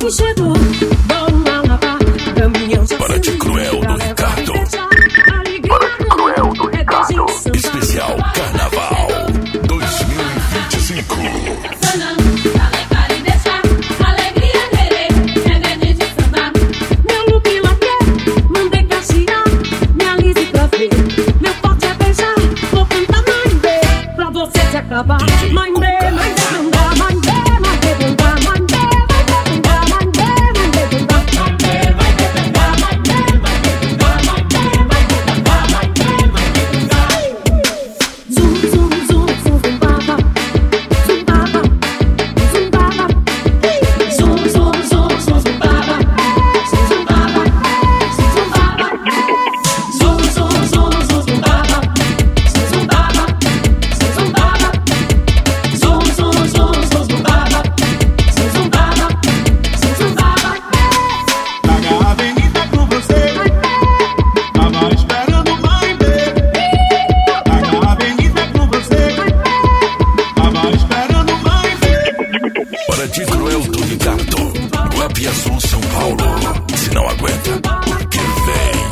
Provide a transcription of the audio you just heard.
chegou, dou uma lava, caminhão já Para de cruel do Ricardo. Para de cruel do Ricardo. Especial Carnaval 2025. Meu look laque, mandei cachear, me alise pra ver. Meu forte é beijar, vou cantar mãe B, pra você se acabar. Mãe B, não dá, mãe B, não dá, mãe B, não dá, mãe B, não dá, mãe B, vai debandar, mãe B, vai debandar, mãe B, vai debandar, mãe B, vai debandar. Zum, zum, zum, zum, zum, baba, zum, baba, zum, baba. Zum, zum, zum, zum, zum, baba, zum, baba, zum, baba. Zum, zum, zum, zum, zum, baba, zum, baba, zum, baba. Zum, zum, zum, zum, zum, baba, zum, baba, zum, baba. Paga a avenida com você, tava esperando mãe B. Paga a avenida com você, tava esperando mãe B. Para de cruel do Ricardo. Web Azul São Paulo. Se não aguenta, porque vem.